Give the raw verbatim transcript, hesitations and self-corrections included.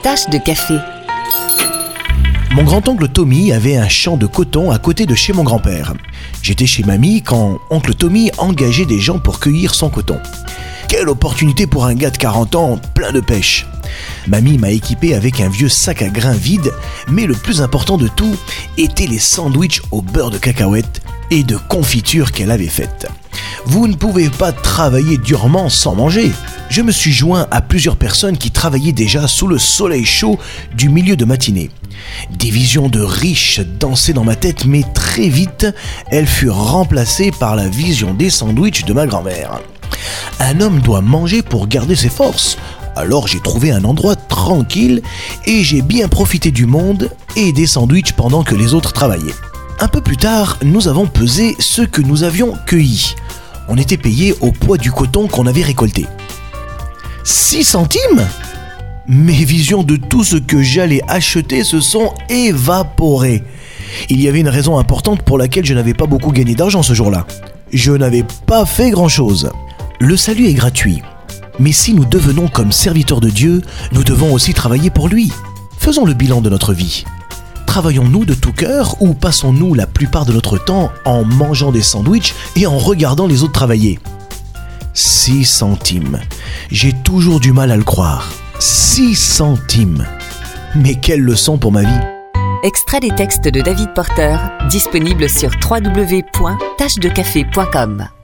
Tache de café. Mon grand-oncle Tommy avait un champ de coton à côté de chez mon grand-père. J'étais chez mamie quand oncle Tommy engageait des gens pour cueillir son coton. Quelle opportunité pour un gars de quarante ans, plein de pêche. Mamie m'a équipé avec un vieux sac à grains vide, mais le plus important de tout étaient les sandwichs au beurre de cacahuète et de confiture qu'elle avait faites. Vous ne pouvez pas travailler durement sans manger. Je me suis joint à plusieurs personnes qui travaillaient déjà sous le soleil chaud du milieu de matinée. Des visions de riches dansaient dans ma tête, mais très vite, elles furent remplacées par la vision des sandwichs de ma grand-mère. Un homme doit manger pour garder ses forces. Alors j'ai trouvé un endroit tranquille et j'ai bien profité du monde et des sandwichs pendant que les autres travaillaient. Un peu plus tard, nous avons pesé ce que nous avions cueilli. On était payé au poids du coton qu'on avait récolté. six centimes ? Mes visions de tout ce que j'allais acheter se sont évaporées. Il y avait une raison importante pour laquelle je n'avais pas beaucoup gagné d'argent ce jour-là. Je n'avais pas fait grand-chose. Le salut est gratuit. Mais si nous devenons comme serviteurs de Dieu, nous devons aussi travailler pour lui. Faisons le bilan de notre vie. Travaillons-nous de tout cœur ou passons-nous la plupart de notre temps en mangeant des sandwichs et en regardant les autres travailler ? six centimes. J'ai toujours du mal à le croire. six centimes. Mais quelle leçon pour ma vie. Extrait des textes de David Porter, disponible sur w w w point tache de café point com.